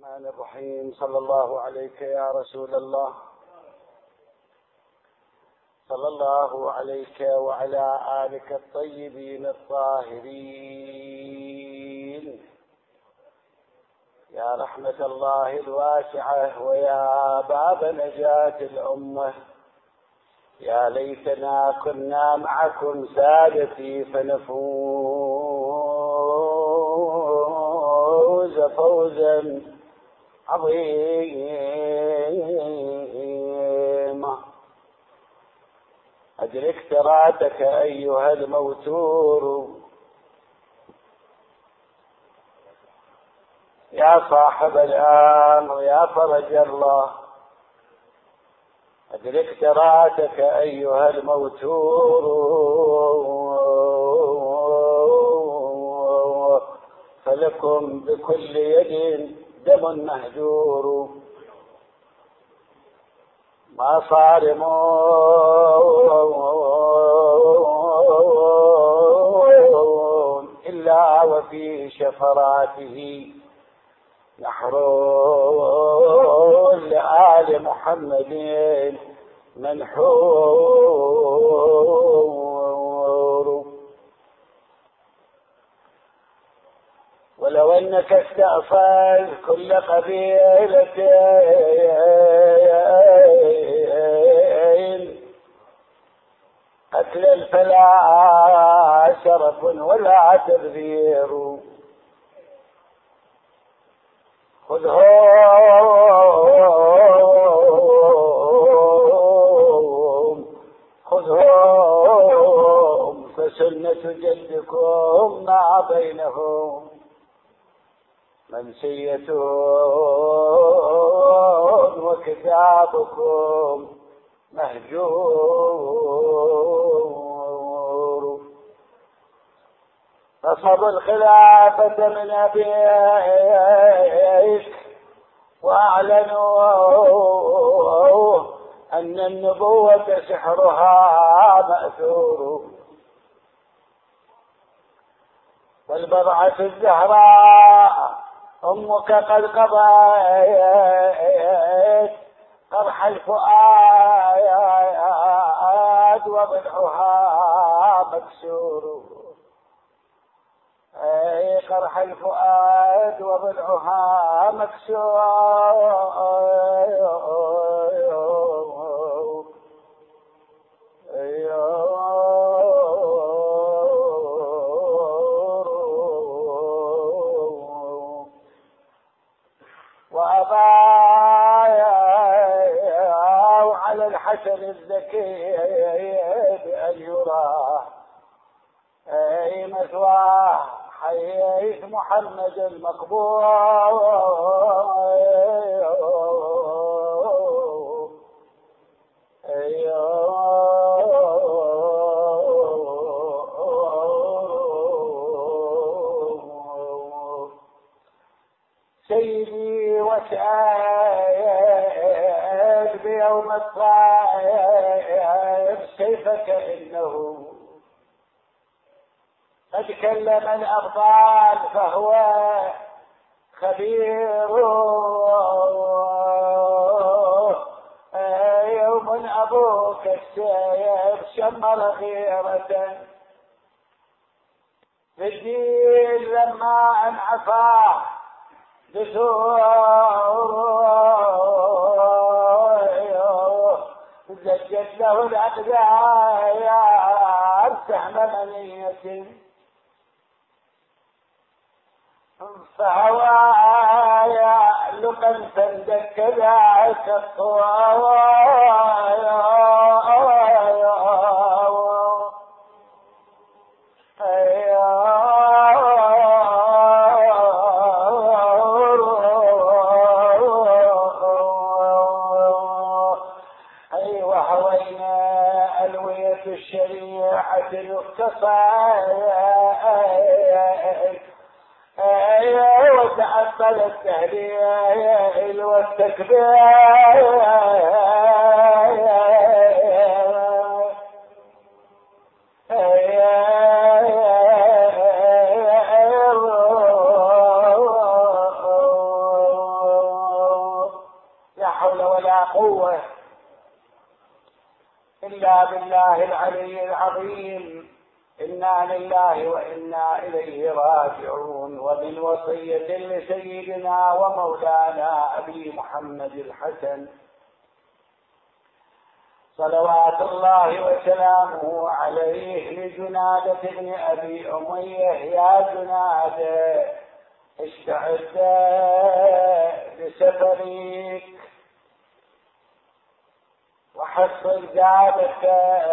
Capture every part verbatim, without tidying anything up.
الرحمن الرحيم. صلى الله عليك يا رسول الله، صلى الله عليك وعلى آلك الطيبين الطاهرين، يا رحمة الله الواسعة ويا باب نجاة الأمة. يا ليتنا كنا معكم سادتي فنفوز فوزا عظيما. أدرك تراتك أيها الموتور، يا صاحب الآن يا فرج الله. أدرك تراتك أيها الموتور، فلكم بكل يد دم مهجور. ما صارمون إلا وفي شفراته نحر لآل محمد منحور. ولو أنك استأصل كل قبيلة قتل الفلا شرف ولا تبذير. خذهم خذهم فسنة جدكم ما بينهم منسية وكتابكم مهجور. نصبوا الخلافة من أبيك وأعلنوا أن النبوة سحرها مأثور. والبضعة الزهراء أمك قد قضيت قرح الفؤاد وضلعها مكسور. أي قرح الفؤاد وضلعها مكسور. وأبايعوا على الحسن الزكي بأن يراه أي مثواه حيث محمد المقبول. سيدي وسعد بيوم الصائب سيفك إنه قد كلم الأبطال فهو خبير. يوم أبوك السيف شمر غيرة في الدين لما انعفاه بثور زجت له الأقدار سهم منية فهوايا لقا فندك ذاك أي وهوينا ألوية الشريعة المختصر وتأمل التهليل والتكبير. حول ولا قوة إلا بالله العلي العظيم. إنا لله وإنا إليه راجعون. ومن وصية لسيدنا ومولانا أبي محمد الحسن صلوات الله وسلامه عليه لجنادة بن أبي أمية: يا جنادة استعد لسفرك وحصل دابتك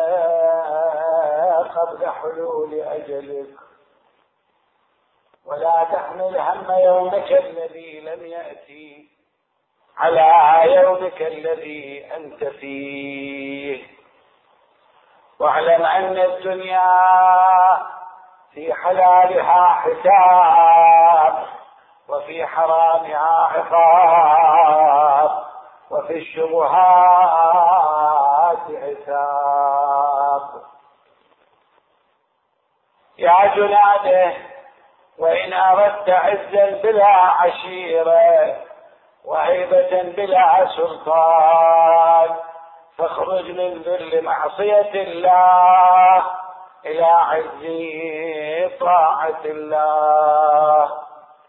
قبل حلول أجلك، ولا تحمل هم يومك الذي لم يأتي على يومك الذي أنت فيه. واعلم أن الدنيا في حلالها حساب، وفي حرامها عقاب، وفي الشبهات حساب. يا جناده، وإن أردت عزا بلا عشيرة وهيبة بلا سلطان فاخرج من ذل معصية الله إلى عز طاعة الله.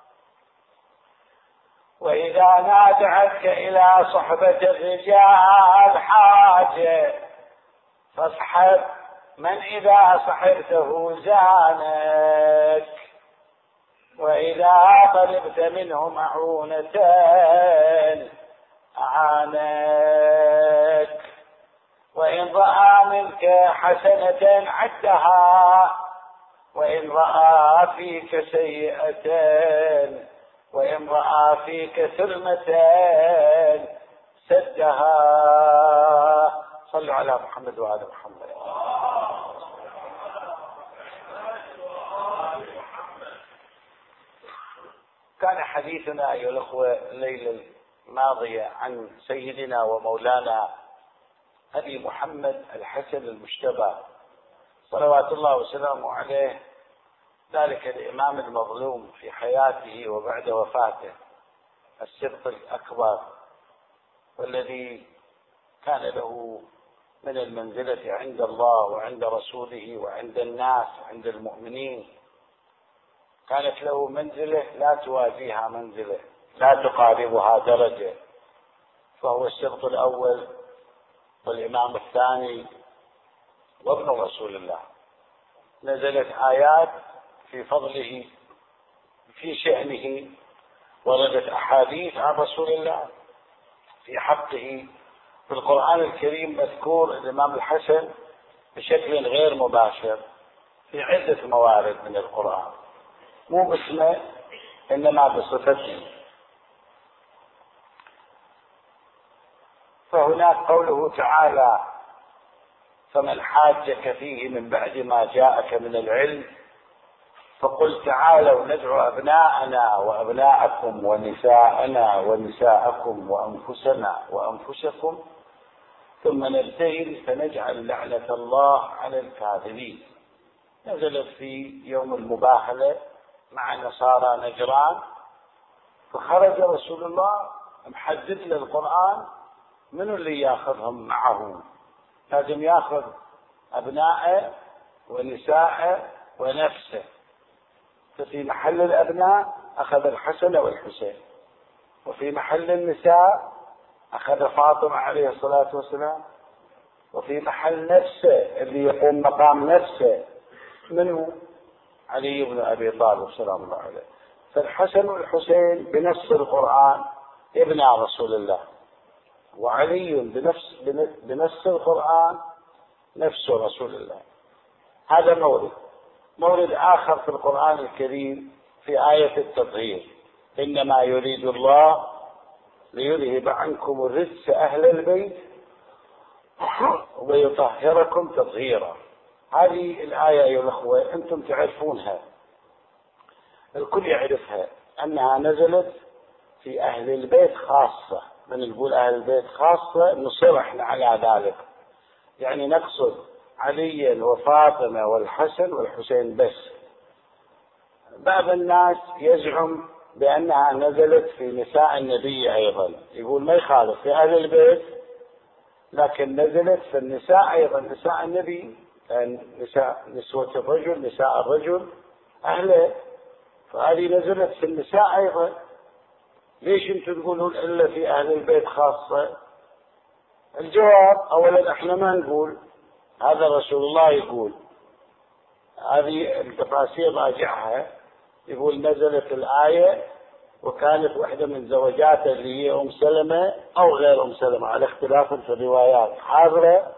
وإذا نادعتك إلى صحبة الرجال حاجة فاصحب من إذا صحبته زانك، وإذا طلبت منه معونة أعانك، وإن رأى منك حسنة عدها، وإن رأى فيك سيئة، وإن رأى فيك ثلمة سدها. صلوا على محمد وعلى محمد. كان حديثنا أيها الأخوة الليلة الماضية عن سيدنا ومولانا أبي محمد الحسن المجتبى صلوات الله وسلامه عليه، ذلك الإمام المظلوم في حياته وبعد وفاته، السبط الأكبر، والذي كان له من المنزلة عند الله وعند رسوله وعند الناس وعند المؤمنين. كانت له منزلة لا توازيها منزلة، لا تقاربها درجة، فهو السبط الأول والإمام الثاني وابن رسول الله. نزلت آيات في فضله في شأنه، وردت أحاديث عن رسول الله في حقه. في القرآن الكريم مذكور الإمام الحسن بشكل غير مباشر في عدة موارد من القرآن، مو باسمه إنما بصفته. فهناك قوله تعالى: فمن حاجك فيه من بعد ما جاءك من العلم فقل تعالوا ندعو أبناءنا وأبناءكم ونساءنا ونساءكم وأنفسنا وأنفسكم ثم نبتهل فنجعل لعنة الله على الكاذبين. نزلت في يوم المباهلة مع نصارى نجران، فخرج رسول الله محدد للقرآن من اللي ياخذهم معه، لازم ياخذ أبناءه ونساءه ونفسه. ففي محل الأبناء أخذ الحسن والحسين، وفي محل النساء أخذ فاطمة عليه الصلاة والسلام، وفي محل نفسه اللي يقوم مقام نفسه منه علي بن أبي طالب سلام الله عليه. فالحسن والحسين بنفس القرآن ابن رسول الله، وعلي بنفس بنفس القرآن نفس رسول الله. هذا مورد. مورد آخر في القرآن الكريم في آية التطهير: إنما يريد الله ليذهب عنكم الرجس أهل البيت ويطهركم تطهيرا. هذه الآية أيها الأخوة أنتم تعرفونها، الكل يعرفها، أنها نزلت في أهل البيت خاصة. من نقول أهل البيت خاصة نصر احنا على ذلك، يعني نقصد علي وفاطمة والحسن والحسين بس. بعض الناس يزعم بأنها نزلت في نساء النبي أيضا، يقول ما يخالف في أهل البيت، لكن نزلت في النساء أيضا، نساء النبي، يعني نساء نسوة الرجل، نساء الرجل أهله، فهذه نزلت في النساء أيضا. ليش أنتم تقولون إلا في أهل البيت خاصة؟ الجواب أولا احنا ما نقول هذا، رسول الله يقول، هذه التفاسير راجعها، يقول نزلت الآية وكانت واحدة من زوجاته اللي هي أم سلمة أو غير أم سلمة على اختلاف في الروايات حاضرة،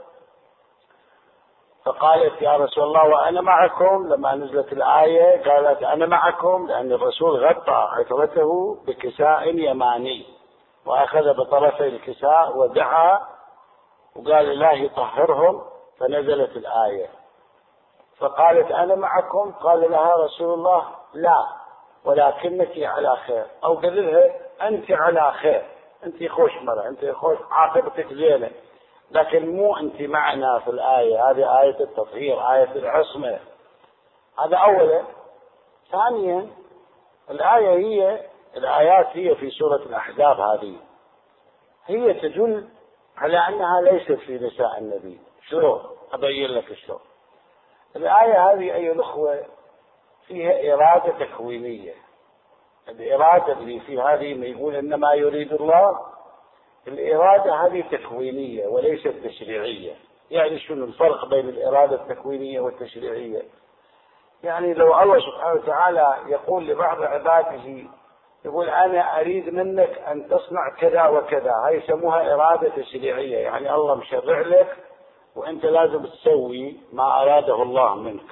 فقالت يا رسول الله وأنا معكم. لما نزلت الآية قالت أنا معكم، لأن الرسول غطى عترته بكساء يماني وأخذ بطرفي الكساء ودعا وقال الله يطهرهم، فنزلت الآية. فقالت أنا معكم، قال لها رسول الله لا ولكنك على خير، أو قال لها أنت على خير، أنت خوش مرة، أنت خوش، عاقبتك زينة، لكن مو أنت معنا في الآية هذه، آية التطهير، آية العصمة. هذا أولا. ثانيا الآية هي الآيات هي في سورة الأحزاب، هذه هي تدل على أنها ليست في نساء النبي. شلون؟ أبين لك شلون. الآية هذه أيها الأخوة فيها إرادة تكوينية. الإرادة اللي في هذه ما يقول إنما يريد الله، الإرادة هذه تكوينية وليست تشريعية. يعني شنو الفرق بين الإرادة التكوينية والتشريعية؟ يعني لو الله سبحانه وتعالى يقول لبعض عباده، يقول أنا أريد منك أن تصنع كذا وكذا، هاي يسموها إرادة تشريعية، يعني الله مشرع لك وأنت لازم تسوي ما أراده الله منك.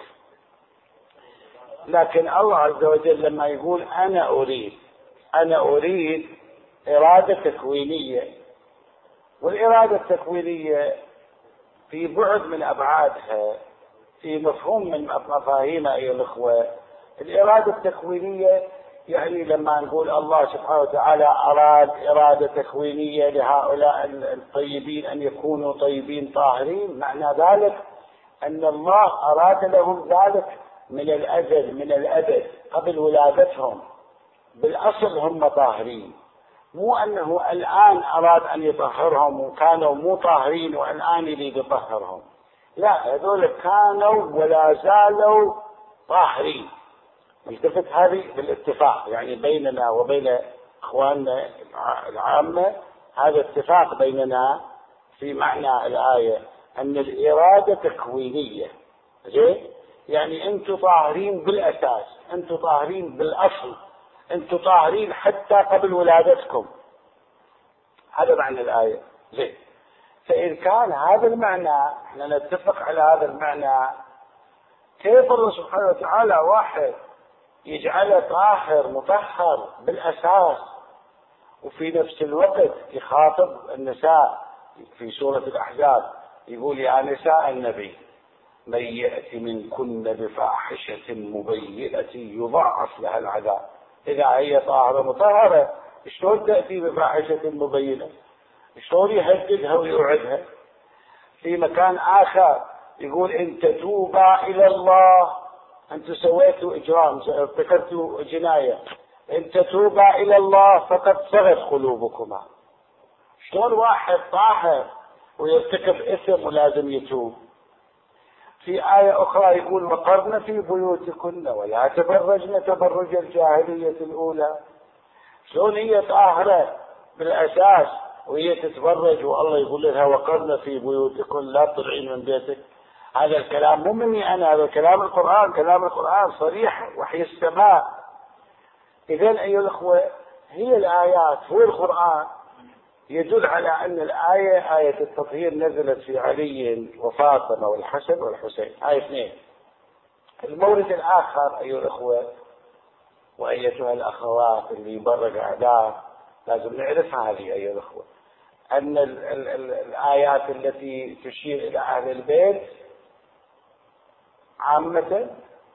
لكن الله عز وجل لما يقول أنا أريد، أنا أريد إرادة تكوينية، والإرادة التكوينية في بعد من أبعادها، في مفهوم من مفاهيم أيها الأخوة. الإرادة التكوينية يعني لما نقول الله سبحانه وتعالى أراد إرادة تكوينية لهؤلاء الطيبين أن يكونوا طيبين طاهرين، معنى ذلك أن الله أراد لهم ذلك من الأزل، من الأبد، قبل ولادتهم، بالأصل هم طاهرين، مو أنه الآن أراد أن يطهرهم وكانوا مو طاهرين والآن يريد يطهرهم، لا، هذول كانوا ولا زالوا طاهرين. التفت هذه بالاتفاق يعني بيننا وبين إخواننا العامة، هذا اتفاق بيننا في معنى الآية أن الإرادة تكوينية. زين؟ يعني أنتم طاهرين بالأساس، أنتم طاهرين بالأصل، أنتم طاهرين حتى قبل ولادتكم، هذا معنى الآية. زين؟ فإن كان هذا المعنى، احنا نتفق على هذا المعنى، كيف الله سبحانه وتعالى واحد يجعله طاهر مطهر بالأساس وفي نفس الوقت يخاطب النساء في سورة الأحزاب يقول يا نساء النبي من يأتي منكن بفاحشة مبينة يضاعف لها العذاب. إذا هي طاهرة مطهرة شلون تأتي بفاحشة مبينة؟ شلون يهددها ويوعدها؟ في مكان آخر يقول إن تتوبا إلى الله، أنتم سويتوا إجرام، ارتكبتوا جناية، إن تتوبا إلى الله فقد صغت قلوبكما. شلون واحد طاهر ويرتكب إثم ولازم يتوب؟ في آية أخرى يقول وقرن في بيوتكن ولا تبرجن تبرج الجاهلية الأولى. شلون هي طاهرة بالأساس وهي تتبرج والله يقول لها وقرن في بيوتكن لا تطلعين من بيتك؟ هذا الكلام مو مني أنا، هذا كلام القرآن، كلام القرآن صريح، وحي السماء. إذن أيها الأخوة هي الآيات، هو القرآن يدل على أن الآية آية التطهير نزلت في علي وفاطمة والحسن والحسين، آية اثنين. المورد الآخر أيها الأخوة وأيتها الأخوات اللي يبرق أعداء لازم نعرفها هذه أيها الأخوة، أن ال ال ال الآيات التي تشير إلى أهل البيت عامة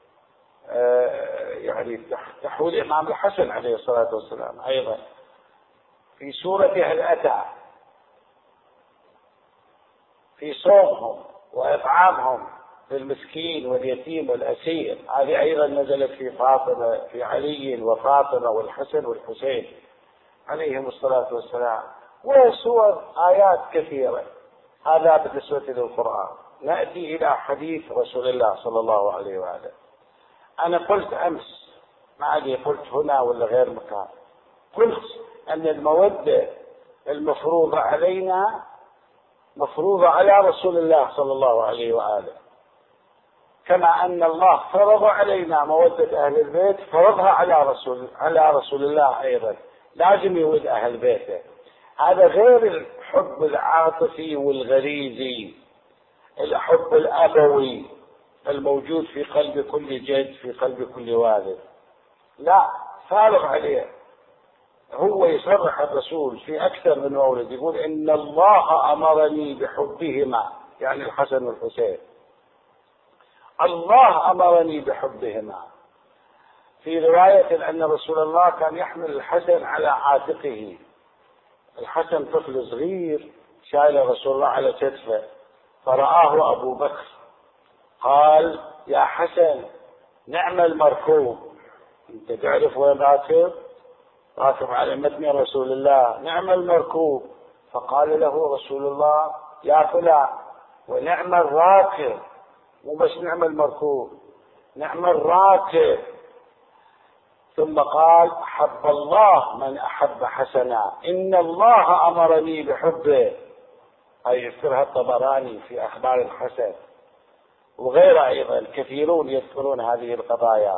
يعني تحوي الإمام الحسن عليه الصلاة والسلام أيضا في سورة هل أتى، في صومهم وإطعامهم في المسكين واليتيم والأسير، هذه أيضا نزلت في فاطمة، في علي وفاطمة والحسن والحسين عليهم الصلاة والسلام، وسور آيات كثيرة. هذا بالنسبة للقرآن. نأتي إلى حديث رسول الله صلى الله عليه وآله. أنا قلت أمس، ما أدري قلت هنا ولا غير مكان، قلت أن المودة المفروضة علينا مفروضة على رسول الله صلى الله عليه وآله، كما أن الله فرض علينا مودة أهل البيت فرضها على رسول على رسول الله أيضا، لازم يود أهل بيته. هذا غير الحب العاطفي والغريزي، الحب الأبوي الموجود في قلب كل جد، في قلب كل والد، لا فارغ عليه. هو يصرح الرسول في أكثر من مورد يقول إن الله أمرني بحبهما، يعني الحسن والحسين، الله أمرني بحبهما. في رواية أن رسول الله كان يحمل الحسن على عاتقه، الحسن طفل صغير شايل رسول الله على كتفه، فرآه أبو بكر قال يا حسن نعم المركوب، أنت تعرف وين راكب؟ راكب على متن رسول الله، نعم المركوب. فقال له رسول الله يا فلان ونعم الراكب، مو بس نعم المركوب، نعم الراكب. ثم قال أحب الله من أحب حسنا، إن الله أمرني بحبه، أي يذكرها الطبراني في أخبار الحسن، وغيره أيضا كثيرون يذكرون هذه القضايا.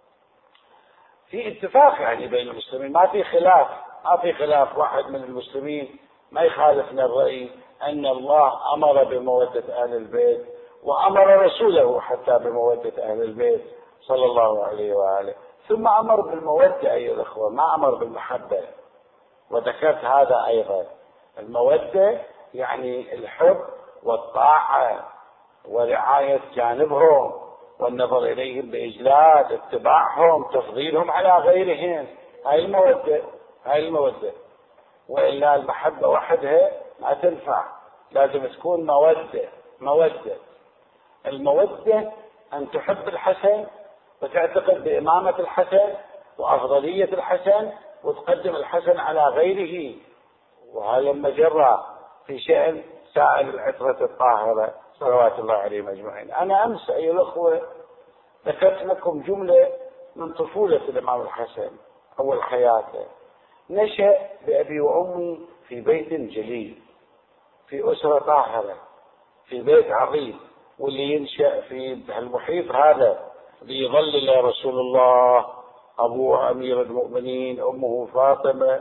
في اتفاق يعني بين المسلمين، ما في خلاف، ما في خلاف، واحد من المسلمين ما يخالفنا الرأي أن الله أمر بمودة أهل البيت، وأمر رسوله حتى بمودة أهل البيت صلى الله عليه وآله. ثم أمر بالمودة أيها الأخوة، ما أمر بالمحبة، وذكرت هذا أيضا. المودة يعني الحب والطاعة ورعاية جانبهم والنظر إليهم بإجلال، اتباعهم، تفضيلهم على غيرهم، هاي المودة، هاي المودة. وإلا المحبة وحدها ما تنفع، لازم تكون مودة. مودة المودة أن تحب الحسن وتعتقد بإمامة الحسن وأفضلية الحسن وتقدم الحسن على غيره، وهذا المجرة في شأن سائر العترة الطاهرة صلوات الله عليهم أجمعين. أنا أمس أيها الأخوة ذكرت لكم جملة من طفولة الإمام الحسن أول حياته. نشأ بأبي وأمي في بيت جليل، في أسرة طاهرة، في بيت عظيم. واللي ينشأ في المحيط هذا ليظلل رسول الله، أبوه أمير المؤمنين، أمه فاطمة،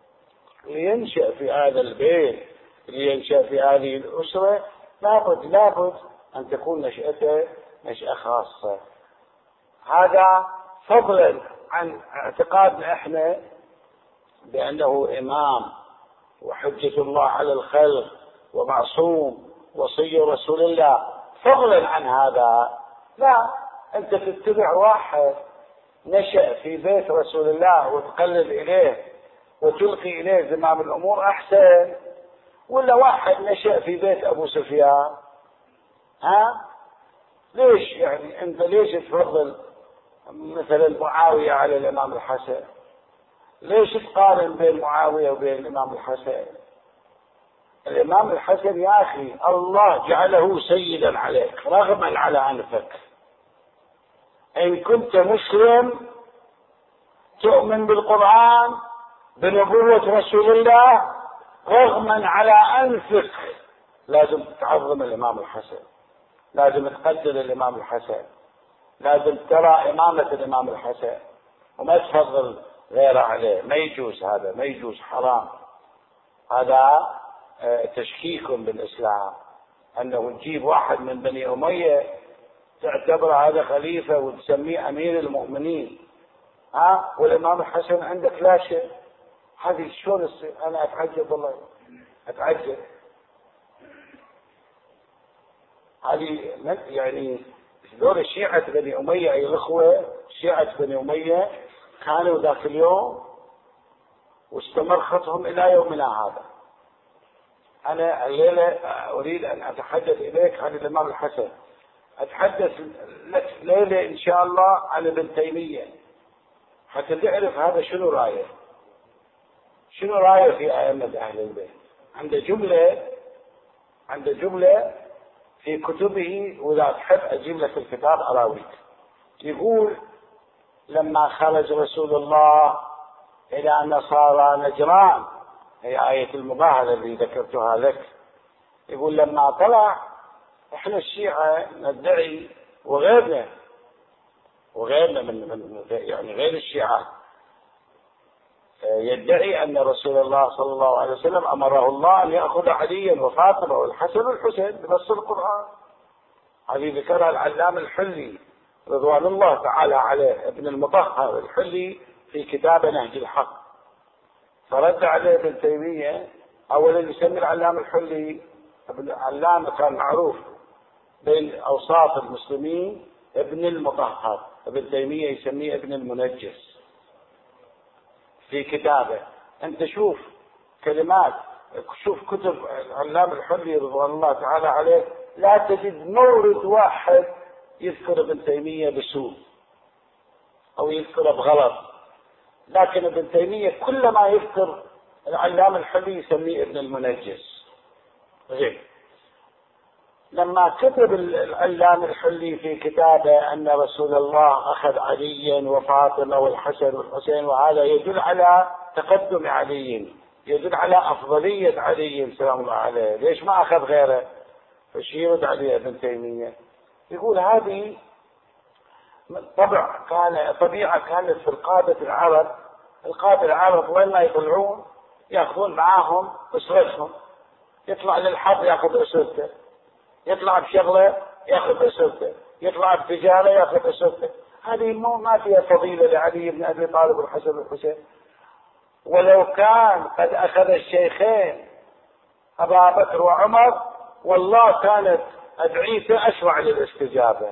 لينشأ في هذا البيت، لينشأ في هذه الأسرة، لابد لابد أن تكون نشأته نشأة خاصة. هذا فضلا عن اعتقادنا احنا بأنه إمام وحجة الله على الخلق ومعصوم وصي رسول الله. فضلا عن هذا، لا، أنت تتبع واحد نشأ في بيت رسول الله وتقلد إليه وتلقي إليه زمام الأمور أحسن، ولا واحد نشأ في بيت أبو سفيان؟ ها؟ ليش يعني أنت ليش تفضل مثلا معاوية على الإمام الحسن؟ ليش تقارن بين معاوية وبين الإمام الحسن؟ الإمام الحسن يا أخي الله جعله سيدا عليك رغما على أنفك. إن كنت مسلم تؤمن بالقرآن بنبوة رسول الله رغما على أنفك، لازم تعظم الإمام الحسن، لازم تقدر الإمام الحسن، لازم ترى إمامة الإمام الحسن وما تفضل غيره عليه. ما يجوز هذا، ما يجوز، حرام. هذا تشكيك بالإسلام، أنه تجيب واحد من بني أمية تعتبر هذا خليفة وتسميه أمير المؤمنين، ها، والإمام الحسن عندك لا شيء. هذه شلون الصير؟ أنا أتعجب والله، أتعجب. هذه يعني دور الشيعة بني أمية أي الأخوة، شيعة بني أمية كانوا ذاك اليوم واستمر خطهم إلى يومنا هذا. أنا الليلة أريد أن أتحدث إليك عن الإمام الحسن. أتحدث لك ليلة إن شاء الله عن ابن تيمية حتى تعرف هذا شنو رأيه، شنو رأيه في أئمة أهل البيت. عنده جملة عنده جملة في كتبه، وإذا تحب أجيب لك الكتاب أراويك. يقول: لما خرج رسول الله إلى نصارى نجران، هي آية المباهلة اللي ذكرتها لك، يقول: لما طلع احنا الشيعة ندعي وغيرنا وغيرنا من, من يعني غير الشيعة يدعي أن رسول الله صلى الله عليه وسلم أمره الله أن يأخذ عليا وفاطمة والحسن والحسين بنص القرآن. هذه ذكرها العلامة الحلي رضوان الله تعالى عليه، ابن المطهر الحلي، في كتاب نهج الحق. فرد عليه ابن تيمية. أولا يسمي العلامة الحلي ابن علامة كان معروف بين أوساط المسلمين ابن المطهر، ابن تيمية يسميه ابن المنجس في كتابه. أنت شوف كلمات، شوف كتب العلامة الحلي رضوان الله تعالى عليه، لا تجد مورد واحد يذكر ابن تيمية بسوء أو يذكر بغلط، لكن ابن تيمية كلما يذكر العلامة الحلي يسميه ابن المنجس. غير لما كتب العلامة الحلي في كتابه أن رسول الله أخذ عليا وفاطمة والحسن والحسين، وهذا يدل على تقدم علي، يدل على أفضلية علي سلام الله عليه، ليش ما أخذ غيره؟ فشيرد عليه ابن تيمية يقول: هذه طبع كان طبيعة كانت في القادة العرب. القادة العرب وين ما يطلعون يأخذون معاهم أسرتهم، يطلع للحرب يأخذ أسرته، يطلع بشغله يأخذ أسرته، يطلع بتجارة يأخذ أسرته. هذه مو ما فيها فضيلة لعلي بن أبي طالب والحسن والحسين. ولو كان قد أخذ الشيخين أبا بكر وعمر والله كانت أدعيته أشرع للاستجابة،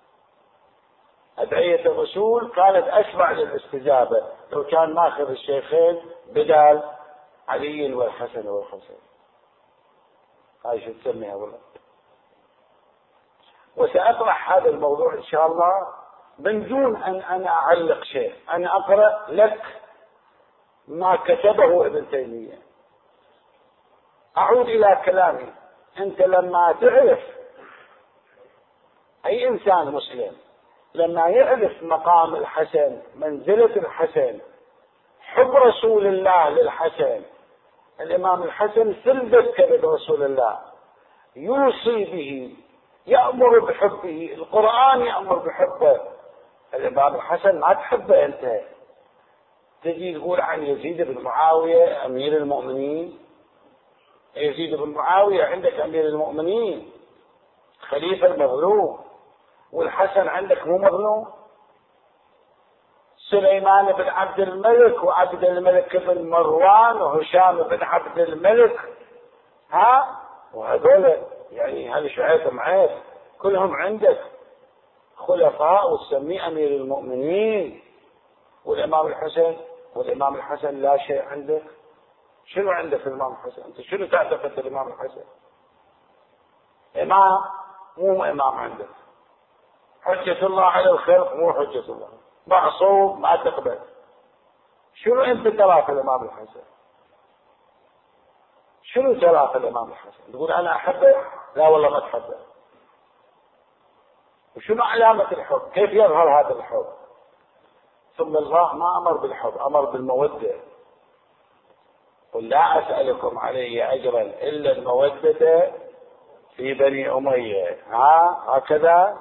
أدعية الرسول كانت أشرع للاستجابة لو كان ماخذ الشيخين بدال علي والحسن والحسين. هاي شو تسميها والله. وسأطرح هذا الموضوع إن شاء الله من دون أن أنا أعلق شيء، أنا أقرأ لك ما كتبه ابن تيمية. أعود إلى كلامي. أنت لما تعرف، أي إنسان مسلم لما يعرف مقام الحسن، منزلة الحسن، حب رسول الله للحسن، الإمام الحسن سلبت كبد رسول الله، يوصي به، يأمر بحبه، القرآن يأمر بحبه. الإمام الحسن ما تحبه أنت، تجي تقول عن يزيد بن معاوية أمير المؤمنين. يزيد بن معاوية عندك أمير المؤمنين، خليفة المظلوم، والحسن عندك مو مظلوم. سليمان بن عبد الملك وعبد الملك بن مروان وهشام بن عبد الملك، ها وهذول يعني هذه شعيرهم عيب، كلهم عندك خلفاء وتسميه أمير المؤمنين. والإمام الحسن والإمام الحسن لا شيء عندك. شنو عندك الإمام الحسن؟ أنت شنو تعتقد الإمام الحسن؟ إمام مو إمام عندك، حجة الله على الخلق مو حجة الله، معصوم ما تقبل. شنو أنت ترى في الإمام الحسن؟ شنو ترى في الإمام الحسن؟ تقول أنا أحبه؟ لا والله ما تحبه. وشنو علامة الحب؟ كيف يظهر هذا الحب؟ ثم الله ما أمر بالحب، أمر بالمودة. قل لا أسألكم عليه أجرا إلا المودة في بني أمية، ها هكذا،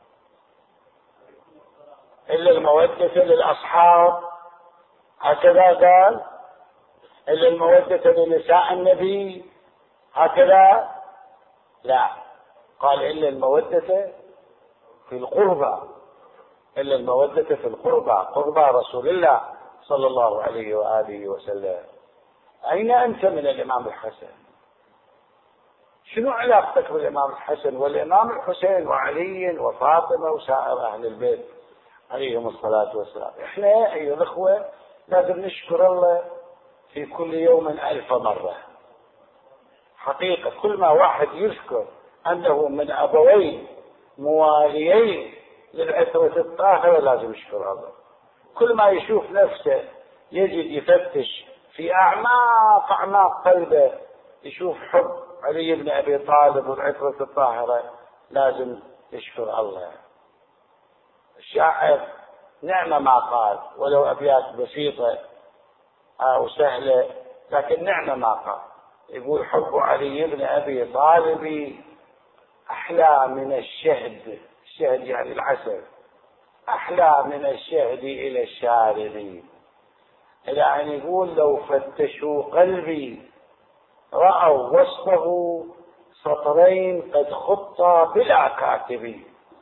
إلا المودة للأصحاب، هكذا قال، إلا المودة لنساء النبي، هكذا لا، قال إلا المودة في القربى، إلا المودة في القربى، قربى رسول الله صلى الله عليه وآله وسلم. أين أنت من الإمام الحسن؟ شنو علاقتك بالإمام الحسن والإمام الحسين وعلي وفاطمة وسائر أهل البيت عليهم الصلاة والسلام؟ إحنا أيها الأخوة لازم نشكر الله في كل يوم ألف مرة. حقيقة كل ما واحد يذكر أنه من أبوين مواليين للعترة الطاهرة لازم يشكر الله. كل ما يشوف نفسه يجد يفتش في أعماق أعماق قلبه، يشوف حب علي بن أبي طالب والعترة الطاهرة، لازم يشكر الله. الشاعر نعم ما قال، ولو أبيات بسيطة أو سهلة، لكن نعم ما قال. يقول حب علي بن أبي طالب أحلى من الشهد، الشهد يعني العسل، أحلى من الشهد إلى الشارب. إلى أن يقول لو فتشوا قلبي رأوا وصفه سطرين قد خطا بلا كاتب.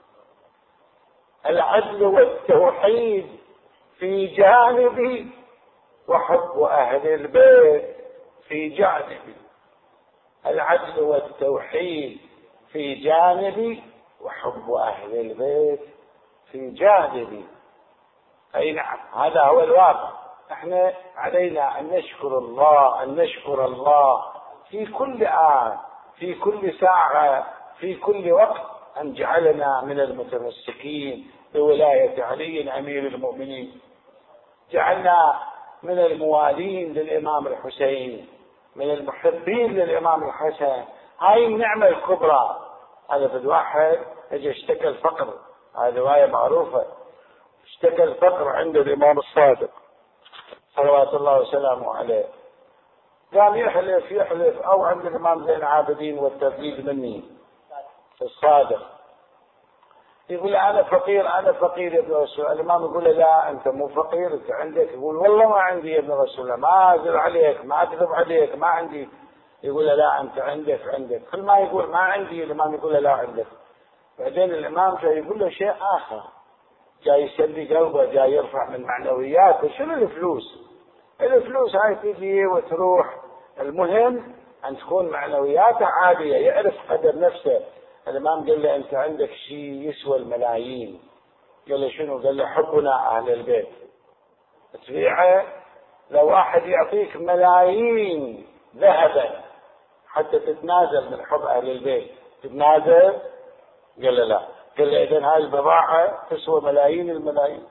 العدل والتوحيد في جانبي وحب أهل البيت في جانبي. العدل والتوحيد في جانبي وحب أهل البيت في جانبي. أي نعم، هذا هو الواقع. احنا علينا أن نشكر الله، أن نشكر الله في كل آن، في كل ساعة، في كل وقت، أن جعلنا من المتمسكين بولاية علي أمير المؤمنين، جعلنا من الموالين للإمام الحسين، من المحبين للإمام الحسن. هاي النعمة الكبرى. هذا في الواحد اجى اشتكى الفقر، هذه رواية معروفة، اشتكى الفقر عند الإمام الصادق صلوات الله وسلامه عليه، قام يحلف يحلف أو عند الإمام زين العابدين والتبليغ مني الصادق، يقول أنا فقير أنا فقير يا ابن رسول الله. الإمام يقول لا أنت مو فقير، أنت عندك. يقول والله ما عندي يا ابن رسول الله، ما أزل عليك، ما أكذب عليك، ما عندي. يقول لا أنت عندك عندك. كل ما يقول ما عندي الإمام يقول لا عندك. بعدين الإمام جاي يقول له شيء آخر، جاي يسلي قلبه، جاي يرفع من معنوياته. شنو الفلوس؟ الفلوس هاي تجي وتروح، المهم أن تكون معنوياته عالية، يعرف قدر نفسه. الإمام قال له أنت عندك شيء يسوى الملايين. قال له شنو؟ قال له حبنا أهل البيت. تبيعه لو واحد يعطيك ملايين ذهبا حتى تتنازل من حب أهل البيت، تتنازل؟ قال له لا. قال له إذن هاي البضاعة تسوى ملايين الملايين،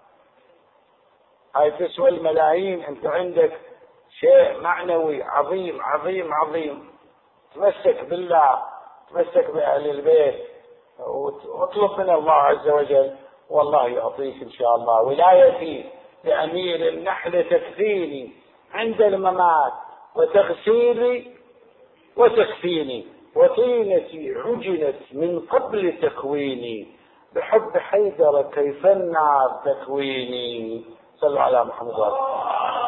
هاي تسوى الملايين. أنت عندك شيء معنوي عظيم عظيم عظيم، تمسك بالله، تمسك بأهل البيت، واطلب من الله عز وجل والله يعطيك إن شاء الله. ولايتي لأمير النحل تكفيني عند الممات، وتغسيلي وتكفيني، وطينتي عجنت من قبل تكويني، بحب حيدر كيف النار تكويني. صلوا على محمد وآله.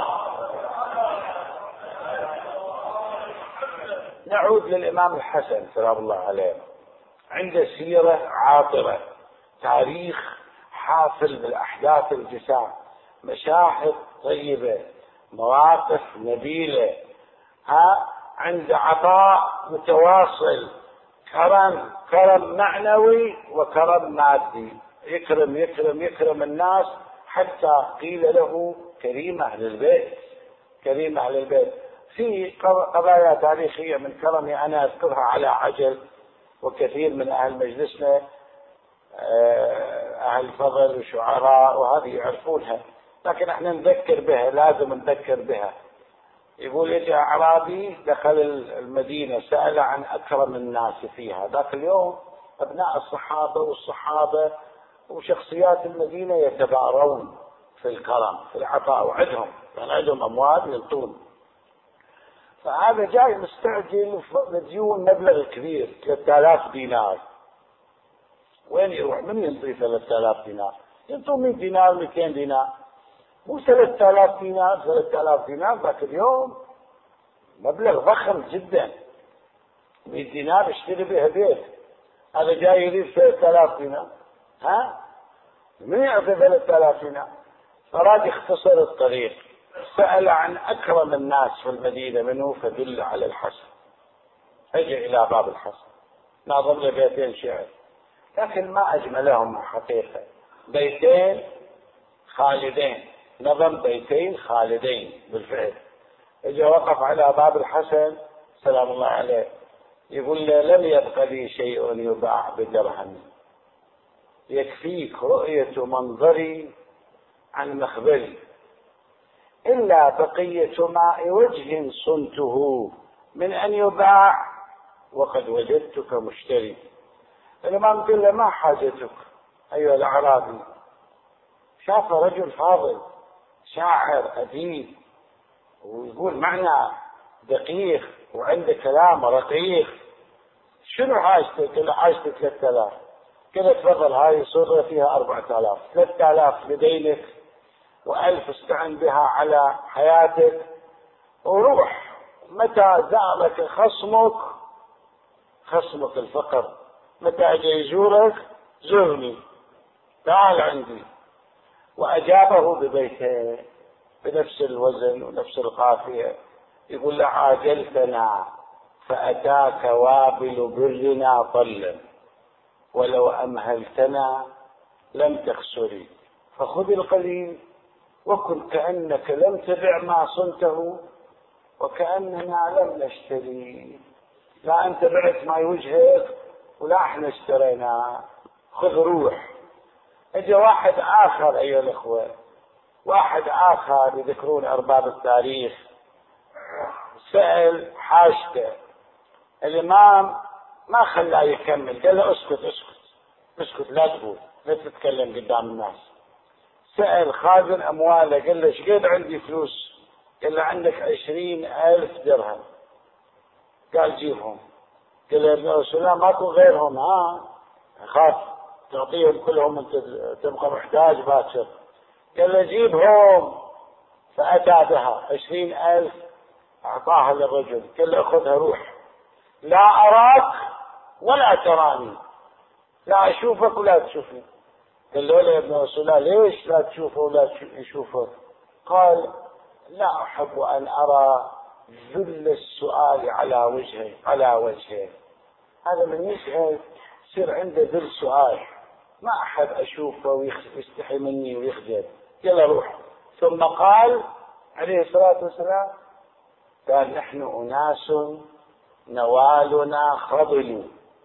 نعود للإمام الحسن سلام الله عليه. عنده سيرة عاطرة، تاريخ حافل بالأحداث الجسام، مشاهد طيبة، مواقف نبيلة. ها عنده عطاء متواصل، كرم كرم معنوي وكرم مادي، يكرم يكرم يكرم الناس حتى قيل له كريم أهل البيت، كريم أهل البيت. في قضايا تاريخية من كرمي أنا أذكرها على عجل، وكثير من أهل مجلسنا أهل فضل وشعراء وهذه يعرفونها، لكن احنا نذكر بها، لازم نذكر بها. يقول يجي أعرابي دخل المدينة سأل عن أكرم الناس فيها. ذاك اليوم أبناء الصحابة والصحابة وشخصيات المدينة يتبارون في الكرم في العطاء، وعندهم يعني عندهم أموال ينطون. فهذا جاي مستعجل مديون مبلغ كبير ثلاثة آلاف دينار. وين يروح؟ من ينطي ثلاثة آلاف دينار؟ ينطوا مئة دينار مئتين دينار، مو ثلاثة آلاف دينار. ثلاثة آلاف دينار ذاك اليوم مبلغ ضخم جدا، مئة دينار اشتري بها بيت. هذا جاي يريد ثلاثة آلاف دينار، ها من يعطي ثلاثة آلاف دينار؟ فراد يختصر الطريق، سأل عن أكرم الناس في المدينة منه، فدل على الحسن. اجى إلى باب الحسن، ناظم له بيتين شعر، لكن ما أجملهم حقيقة، بيتين خالدين، نظم بيتين خالدين بالفعل. اجى وقف على باب الحسن سلام الله عليه، يقول له لم يبق لي شيء يباع بدرهم يكفيك رؤية منظري عن مخبري، إلا بقية ماء وجه صنته من أن يباع وقد وجدتك مشتري. الإمام قال له ما حاجتك أيها الأعرابي؟ شاف رجل فاضل شاعر أديب ويقول معنى دقيق وعنده كلام رقيق، شنو حاجتك؟ قال له حاجتك ثلاثة آلاف. قال تفضل هاي صورة فيها أربعة آلاف، ثلاثة آلاف لدينك وألف استعن بها على حياتك، وروح متى زارك خصمك خصمك الفقر، متى أجي يزورك زورني، تعال عندي. وأجابه ببيته بنفس الوزن ونفس القافية، يقول له عاجلتنا فأتاك وابل برنا طلا، ولو أمهلتنا لم تخسري، فخذ القليل وكن كأنك لم تبع ما صنته وكأننا لم نشتري. لا أنت بعت ما يوجهك ولا احنا اشترينا، خذ روح. اجى واحد آخر أيها الأخوة، واحد آخر يذكرون أرباب التاريخ، سأل حاجته، الإمام ما خلاه يكمل، قال له اسكت اسكت اسكت لا تقول، لا تتكلم قدام الناس. سأل خازن أمواله، قال له ايش قد عندي فلوس؟ قال له عندك عشرين ألف درهم. قال جيبهم. قال له ابن رسول الله ماكو غيرهم؟ ها خاف تعطيهم كلهم انت تبقى محتاج باكر. قال له جيبهم. فأتى بها عشرين ألف أعطاها للرجل، قال له أخذها روح، لا أراك ولا تراني، لا أشوفك ولا تشوفني. قال له يا ابن رسول الله ليش لا تشوفه ولا يشوفك؟ قال لا أحب أن أرى ذل السؤال على وجهه على وجهه، هذا من يسأل يصير عنده ذل سؤال، ما أحب أشوفه ويستحي مني ويخجل. يلا روح. ثم قال عليه الصلاة والسلام، قال نحن أناس نوالنا خضل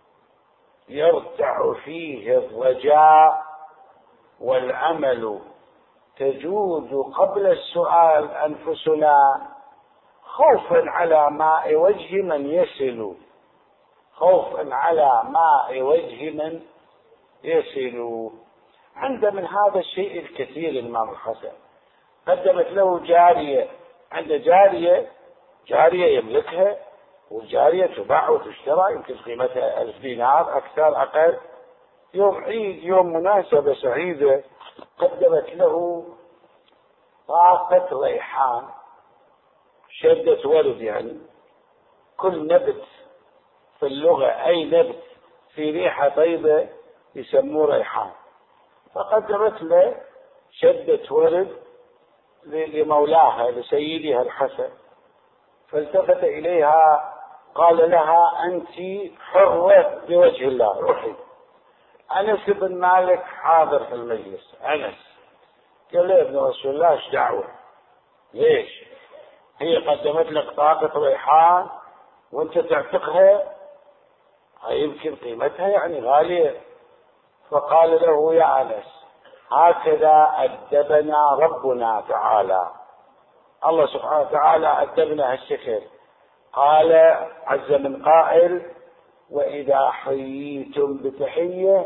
يرتع فيه الرجاء والأمل، تجود قبل السؤال أنفسنا خوفا على ماء وجه من يسل، خوفا على ماء وجه من يسل. عند من هذا الشيء الكثير. الإمام الحسن قدمت له جارية، عند جارية جارية يملكها، والجارية تباع وتشترى، يمكن قيمتها ألف دينار أكثر أقل. يوم عيد يوم مناسبة سعيدة قدمت له طاقة ريحان، شدة ورد، يعني كل نبت في اللغة أي نبت في ريحة طيبة يسموه ريحان. فقدمت له شدة ورد لمولاها لسيدها الحسن، فالتفت إليها قال لها أنت حرة بوجه الله، روحي. أنس بن مالك حاضر في المجلس. أنس قال له ابن رسول الله ايش دعوة؟ ليش؟ هي قدمت لك طاقة ريحان وانت تعتقها؟ يمكن قيمتها يعني غالية. فقال له يا أنس هكذا أدبنا ربنا تعالى، الله سبحانه وتعالى أدبنا هالشكل. قال عز من قائل وإذا حييتم بتحية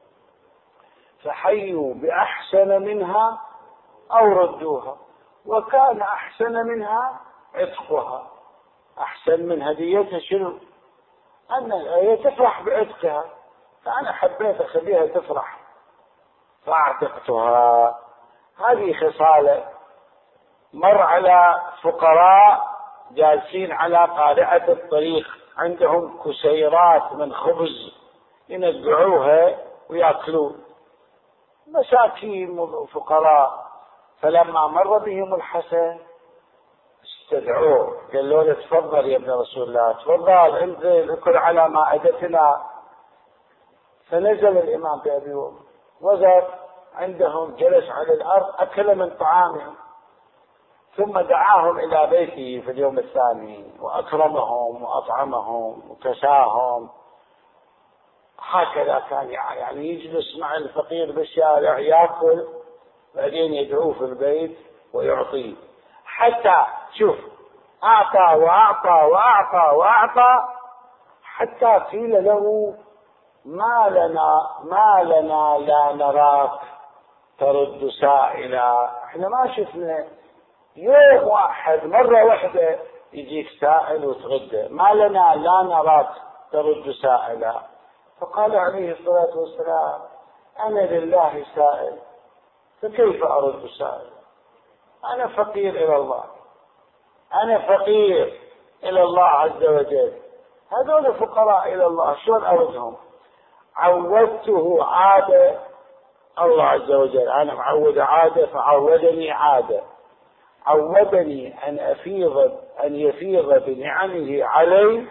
فحيوا بأحسن منها أو ردوها، وكان أحسن منها عتقها. أحسن من هديتها شنو؟ أن هي تفرح بعتقها، فأنا حبيت أخليها تفرح فأعتقتها. هذه خصالة. مر على فقراء جالسين على قارعة الطريق، عندهم كسيرات من خبز ينزعوها ويأكلون، مساكين فقراء. فلما مر بهم الحسن استدعوه، قال له تفضل يا ابن رسول الله، تفضل انزل اكل على مائدتنا. فنزل الإمام بأبي وزر عندهم، جلس على الأرض أكل من طعامهم، ثم دعاهم إلى بيته في اليوم الثاني وأكرمهم وأطعمهم وكساهم. هكذا كان يعني يجلس مع الفقير بالشارع يأكل، بعدين يدعوه في البيت ويعطيه، حتى شوف أعطى وأعطى وأعطى وأعطى حتى قيل له ما لنا ما لنا لا نراك ترد سائلا. احنا ما شفنا يوم واحد مرة واحدة يجيك سائل وترده، ما لنا لا نراك ترد سائلا. فقال عليه الصلاة والسلام أنا لله سائل فكيف أرد سائل؟ أنا فقير إلى الله، أنا فقير إلى الله عز وجل، هذول فقراء إلى الله شلون أردهم؟ عودته عادة الله عز وجل، أنا معود عادة فعودني عادة، عودني أن أفيض أن يفيض بنعمه علي،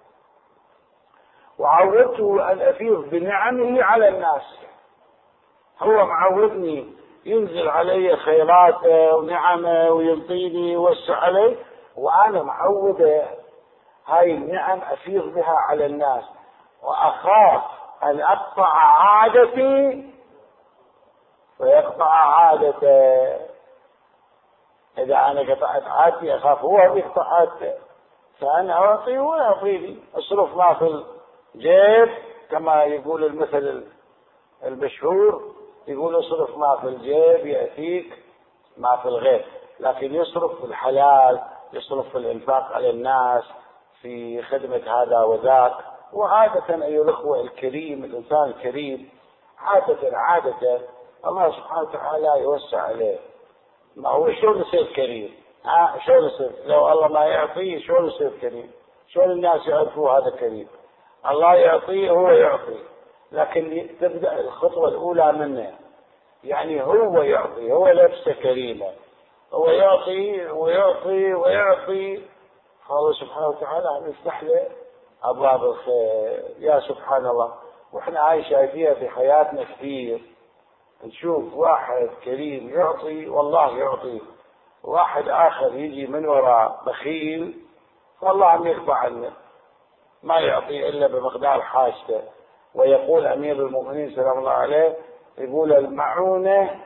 وعودته أن أفيض بنعمه على الناس. هو معودني ينزل علي خيراته ونعمه ويعطيني ويوسع علي، وأنا معودة هاي النعم أفيض بها على الناس، وأخاف أن أقطع عادتي فيقطع عادته. إذا أنا قطعت عادتي أخاف هو يقطع عادته، فأنا أعطي ويعطيني، أصرف ما في الجيب كما يقول المثل المشهور، يقول اصرف ما في الجيب يأتيك ما في الغيب، لكن يصرف في الحلال، يصرف في الإنفاق على الناس في خدمة هذا وذاك. وعادة أيها الأخوة الكريم، الإنسان الكريم عادة عادة الله سبحانه وتعالى يوسع عليه. ما هو شلون يصير كريم؟ ها شلون يصير؟ لو الله ما يعطيه شلون يصير كريم؟ شلون الناس يعرفوا هذا كريم؟ الله يعطيه هو يعطي، لكن تبدأ الخطوة الأولى منه، يعني هو يعطي، هو نفسه كريمة، هو يعطي ويعطي ويعطي، فالله سبحانه وتعالى يفتح له أبواب الخير. يا سبحان الله، وإحنا هاي شايفيها في حياتنا كثير، نشوف واحد كريم يعطي والله يعطي، واحد آخر يجي من وراء بخيل والله عم يخفى عنه، ما يعطي إلا بمقدار حاجته. ويقول أمير المؤمنين سلام الله عليه، يقول المعونة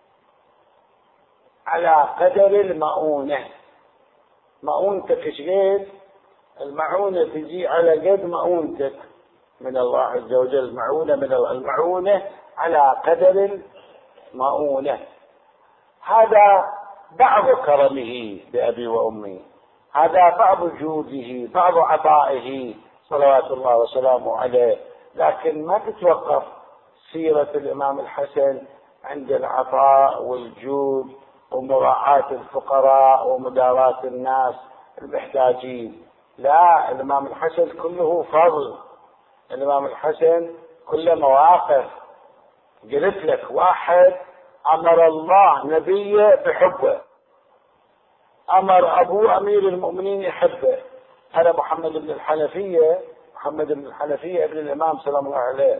على قدر المؤونة. مؤونتك شقيت، المعونة تجي على قد مؤونتك من الله عز وجل، المعونة من المعونة على قدر المؤونة. هذا بعض كرمه بأبي وأمي، هذا بعض جوده، بعض عطائه صلوات الله وسلامه عليه. لكن ما تتوقف سيرة الإمام الحسن عند العطاء والجود ومراعاة الفقراء ومداراة الناس المحتاجين، لا، الإمام الحسن كله فضل، الإمام الحسن كله مواقف. قلت لك واحد أمر الله نبيه بحبه، أمر أبوه أمير المؤمنين يحبه، هذا محمد بن الحنفية، محمد بن الحنفية ابن الإمام سلام الله عليه،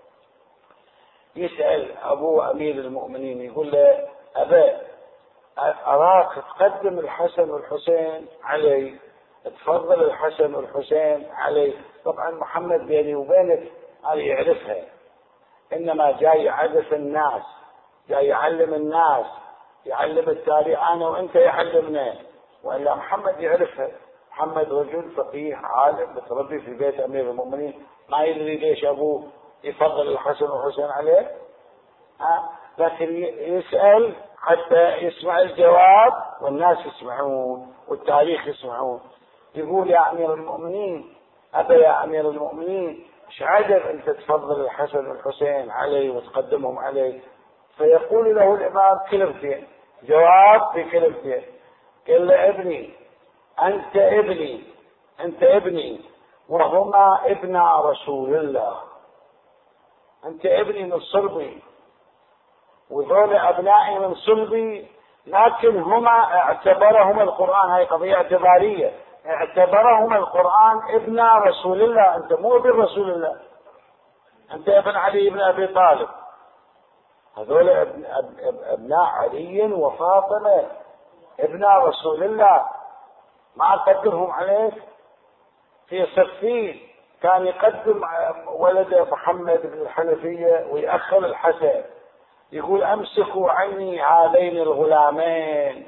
يسأل أبوه أمير المؤمنين يقول له أبا أراك تقدم الحسن والحسين علي، تفضل الحسن والحسين علي. طبعا محمد بيني وبينك هذه يعرفها، إنما جاي يعرف الناس، جاي يعلم الناس، يعلم التاريخ، أنا وأنت يعلمنا، وإلا محمد يعرفها. محمد رجل فقيه عالم متربي في بيت أمير المؤمنين، ما يدري ليش أبوه يفضل الحسن والحسين عليه، أه؟ لكن يسأل حتى يسمع الجواب والناس يسمعون والتاريخ يسمعون. يقول يا أمير المؤمنين، أبا يا أمير المؤمنين، ايش عجب أنت تفضل الحسن والحسين علي وتقدمهم علي؟ فيقول له الإمام كلمتين، جواب في كلمتين، قال له ابني أنت ابني، أنت ابني وهما ابنا رسول الله، أنت ابني من صلبي وذول أبنائي من صلبي، لكن هما اعتبرهم القرآن، هاي قضية اعتبارية، اعتبرهم القرآن ابنا رسول الله، أنت مو ابن رسول الله، أنت ابن علي بن أبي طالب، هذول ابناء علي وفاطمة ابنا رسول الله، ما أقدرهم عليك في صفين، كان يقدم ولده محمد بن الحنفية ويأخر الحسن، يقول أمسكوا عني هذين الغلامين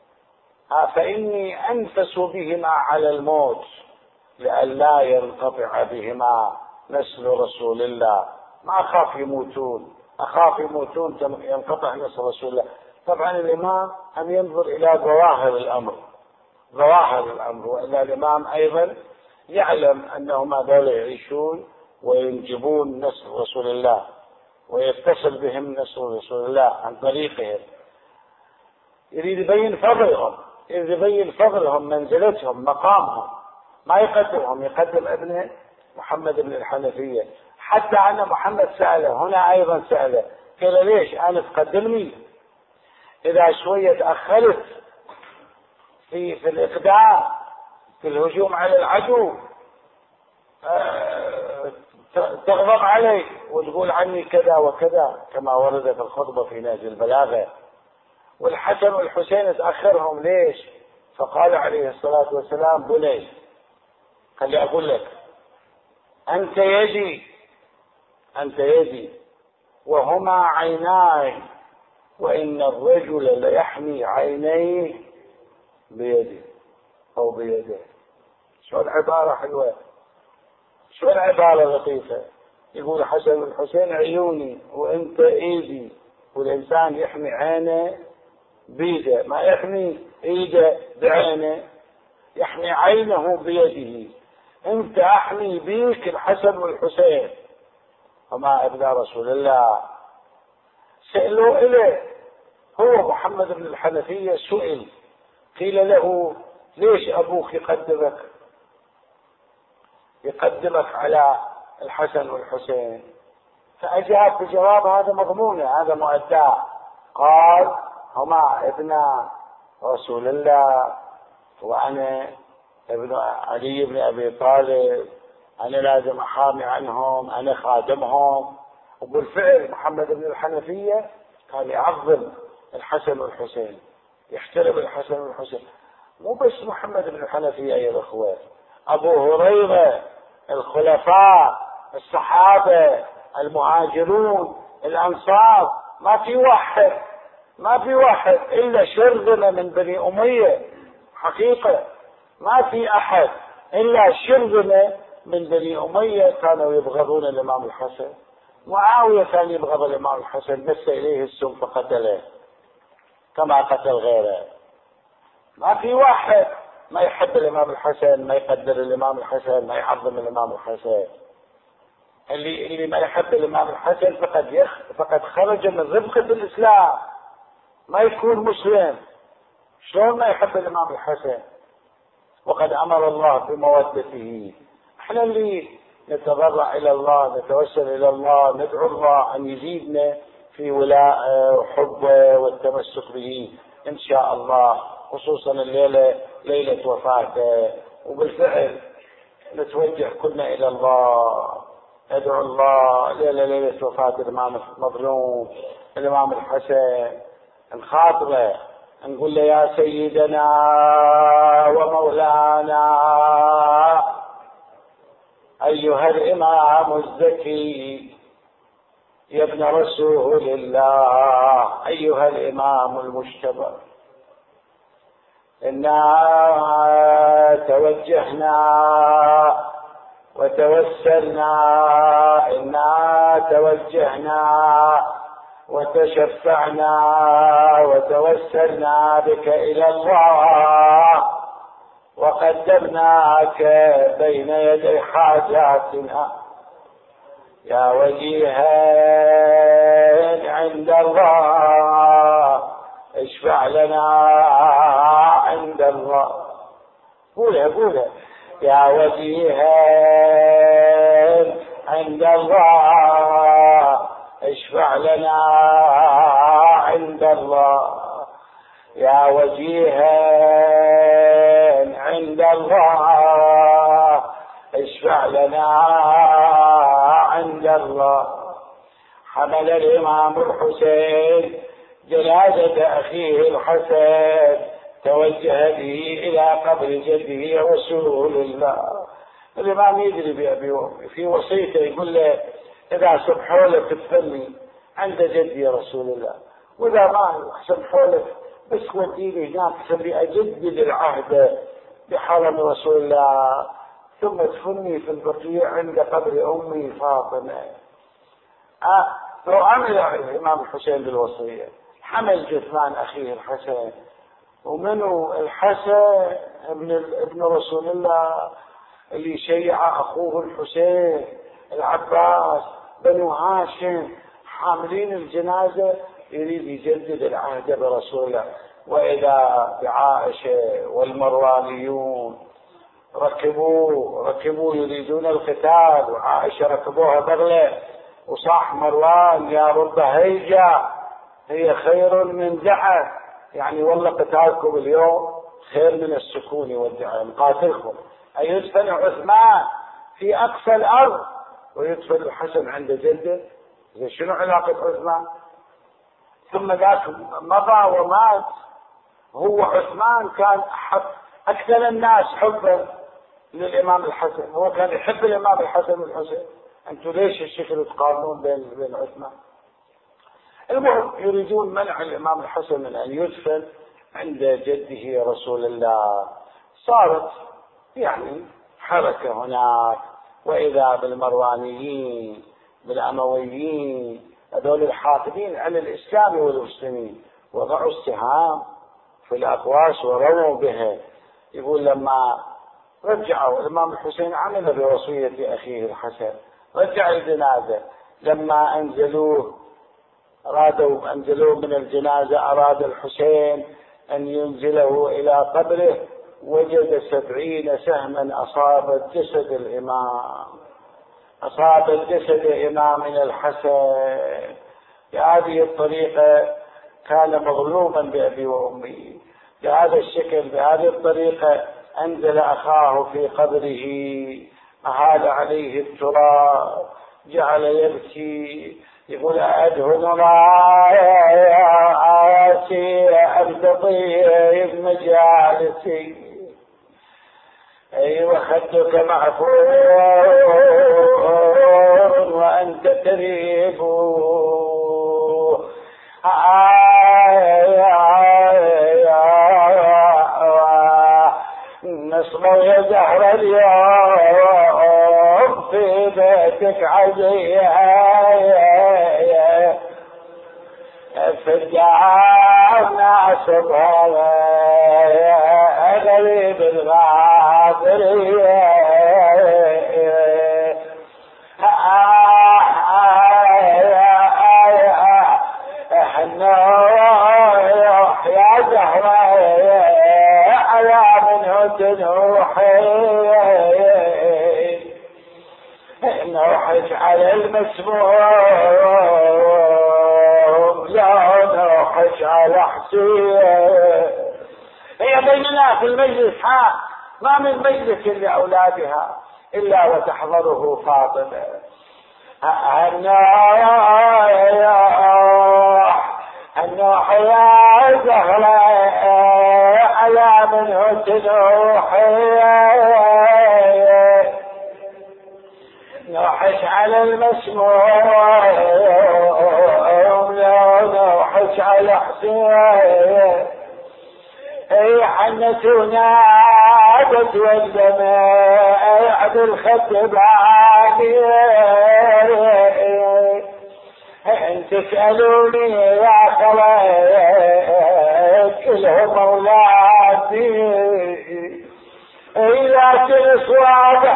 فإني أنفس بهما على الموت لئلا ينقطع بهما نسل رسول الله. ما أخاف يموتون، أخاف يموتون ينقطع نسل رسول الله. طبعا الإمام أن ينظر إلى ظواهر الأمر، ظواهر الأمر، وإلا الإمام أيضا يعلم أنهم هذول يعيشون وينجبون نسل رسول الله ويتصل بهم نسل رسول الله عن طريقهم. يريد يبين فضلهم، يريد يبين فضلهم، منزلتهم، مقامهم، ما يقدمهم، يقدم ابنه محمد بن الحنفية. حتى أن محمد سأله هنا أيضا سأله، قال ليش أنا تقدمني إذا شوية تأخرت في في الإقدام في الهجوم على العدو أه تغضب علي وتقول عني كذا وكذا كما ورد في الخطبة في نهج البلاغة. والحسن والحسين تأخرهم ليش؟ فقال عليه الصلاة والسلام بني خلي أقول لك أنت يدي، أنت يدي وهما عيناي، وإن الرجل ليحمي عينيه بيده أو بيده. شو العبارة حلوة، شو العبارة لطيفة. يقول حسن والحسين عيوني وأنت إيدي، والإنسان يحمي عينه بيده، ما يحمي إيده بعينه، يحمي عينه بيده. أنت أحمي بيك الحسن والحسين وما أبناء رسول الله. سألوا إليه، هو محمد بن الحنفية سئل، قيل له ليش أبوك يقدمك يقدمك على الحسن والحسين؟ فأجاب بجواب هذا مضمونه، هذا مؤداه. قال هما ابن رسول الله وأنا ابن علي بن أبي طالب، أنا لازم أحامي عنهم، أنا خادمهم. وبالفعل محمد بن الحنفية كان يعظم الحسن والحسين، يحترم الحسن والحسين. مو بس محمد بن الحنفية أيها الأخوة، أبو هريرة، الخلفاء، الصحابة، المهاجرون، الأنصار، ما في واحد ما في واحد إلا شرذمة من بني أمية. حقيقة ما في أحد إلا شرذمة من بني أمية كانوا يبغضون الإمام الحسن. معاوية كان يبغض الإمام الحسن، بس إليه السم فقتله كما قتل غيره. ما في واحد ما يحب الإمام الحسن، ما يقدر الإمام الحسن، ما يعظم الإمام الحسن. اللي اللي ما يحب الإمام الحسن فقد يخ فقد خرج من ربقة الإسلام، ما يكون مسلم. شلون ما يحب الإمام الحسن؟ وقد أمر الله بمودته. احنا اللي نتضرع إلى الله، نتوسل إلى الله، ندعو الله أن يزيدنا في ولاءه وحبه والتمسك به إن شاء الله، خصوصا الليلة ليلة وفاته. وبالفعل نتوجه كلنا إلى الله، ندعو الله ليلة ليلة وفاة الإمام المظلوم الإمام الحسن، نخاطبه نقول له يا سيدنا ومولانا أيها الإمام الزكي يا ابن رسول الله، أيها الإمام المجتبى، إنا توجهنا وتوسلنا، إنا توجهنا وتشفعنا وتوسلنا بك إلى الله، وقدمناك بين يدي حاجاتنا يا وجيها عند الله، اشفع لنا عند الله. قولها قولها يا وجيها عند الله، اشفع لنا عند الله، يا وجيها عند الله، اشفع لنا عند الله. حمل الإمام الحسين جنازة أخيه الحسن، توجه به إلى قبر جده رسول الله، الإمام يدري بأبي وأمي، في وصيته يقول له إذا سمحوا لك تدفني عند جدي رسول الله، وإذا ما سمحوا لك بس وديني هناك خلي أجدد العهد بحرم رسول الله، ثم ادفني في البقيع عند قبر أمي فاطمة. آه لو عمل الإمام الحسين بالوصية، حمل جثمان أخيه الحسن، ومنه الحسن ابن ابن رسول الله اللي شيع أخوه الحسين العباس، بنو هاشم حاملين الجنازة، يريد يجدد العهد برسول الله. وإذا بعائشة والمروانيون ركبوا ركبوا يريدون القتال، وعائشة ركبوها بغلة، وصاح مروان يا رب هيجة هي خير من دعة، يعني والله قتالكم اليوم خير من السكون والدعاء، نقاتلكم. أن يدفن عثمان في أقصى الأرض ويدفن الحسن عند جده، زي شنو علاقة عثمان؟ ثم ذاك مضى ومات، هو عثمان كان أحب أكثر الناس حبا للإمام الحسن، هو كان يحب الإمام الحسن والحسين. أنتم ليش الشكل تقارنون بين بين عثمان؟ المهم يريدون منع الإمام الحسن من أن يدفن عند جده رسول الله. صارت يعني حركة هناك، وإذا بالمروانيين بالأمويين هذول الحاقدين على الإسلام والمسلمين وضعوا السهام في الأقواس ورموا بها. يقول لما رجعوا الإمام الحسين عمل بوصية أخيه الحسن، رجع الجنازة، لما أنزلوه أرادوا أنزلوه من الجنازة، أراد الحسين أن ينزله إلى قبره، وجد سبعين سهما أصابت جسد الإمام، أصابت جسد إمامنا الحسن. بهذه الطريقة كان مظلوما بأبي وأمي، بهذا الشكل بهذه الطريقة أنزل أخاه في قبره، أهال عليه التراب، جعل يبكي، يقول أدهن راسي أبتطيب مجالسي، أيوة خدك معفور وأنت تريب، نصبوا يا زهر اليوم في بيتك عزية، فجعل ناصبها غريب الغابرية، حنوح يا زهرة على منه تنوحي، نوحش على المسموم لا نوحش على حسين. هي بيننا في المجلس، ها ما من مجلس لأولادها إلا وتحضره فاطمة. النوح النوح يا زهرة على منه تنوحي، نوحش على المسموم لا نوحش على حسين. اي حنتونا عادت والدماء بالخد بعادي، ان تسألوني يا خلاك كلهم اولادي، إذا تنصواب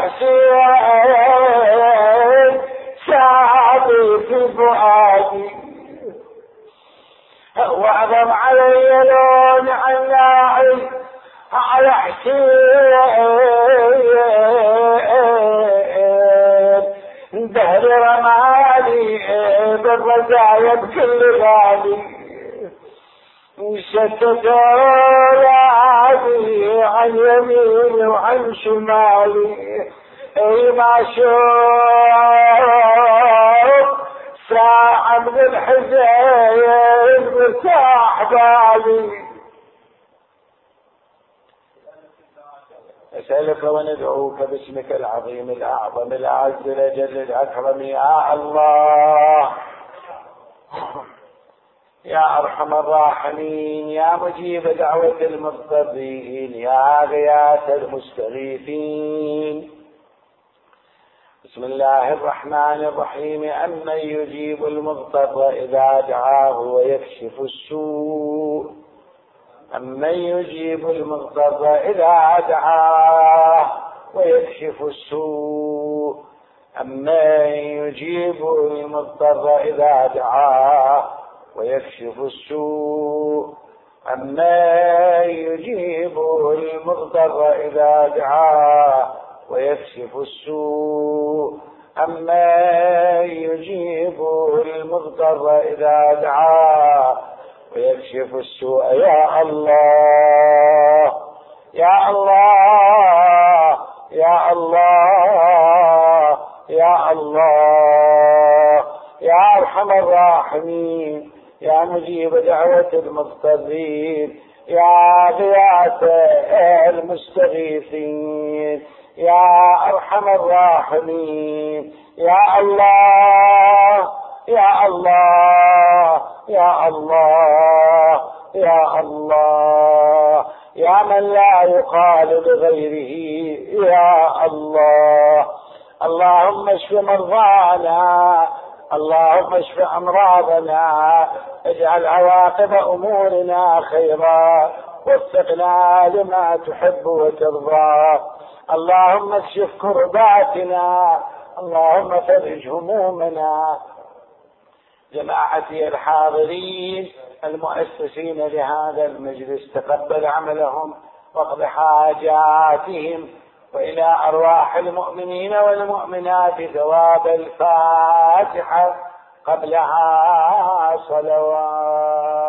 حسين شعبي في فؤادي، واعظم علي لون عناعي على حسين، دهر رمالي بالرزايا بكل غالي، شتت أولادي عن يميني وعن شمالي، اي ما شوف ساعة من الحزين مرتاح بالي. نسألك وندعوك باسمك العظيم الأعظم الأعز الأجل الأكرم يا الله يا أرحم الراحمين، يا مجيب دعوة المضطرين، يا غياث المستغيثين. بسم الله الرحمن الرحيم. أمن يجيب المضطر إذا دعاه ويكشف السوء أمن يجيب المضطر إذا دعاه ويكشف السوء أمن يجيب المضطر إذا دعاه ويكشف السوء أمن يجيب المضطر إذا دعاه ويكشف السوء أمن يجيب المضطر إذا دعاه ويكشف السوء يا الله يا الله يا الله يا الله يا أرحم الراحمين، يا مجيب دعوة المضطرين، يا غياث المستغيثين، يا أرحم الراحمين، يا الله يا الله يا الله يا الله يا من لا يقال لغيره يا الله. اللهم اشف مرضانا، اللهم اشف أمراضنا، اجعل عواقب أمورنا خيرا، وفقنا لما تحب وترضى. اللهم اكشف كرباتنا، اللهم فرج همومنا. جماعتي الحاضرين المؤسسين لهذا المجلس، تقبل عملهم واقض حاجاتهم، وإلى أرواح المؤمنين والمؤمنات ثواب الفاتحة قبلها صلوات.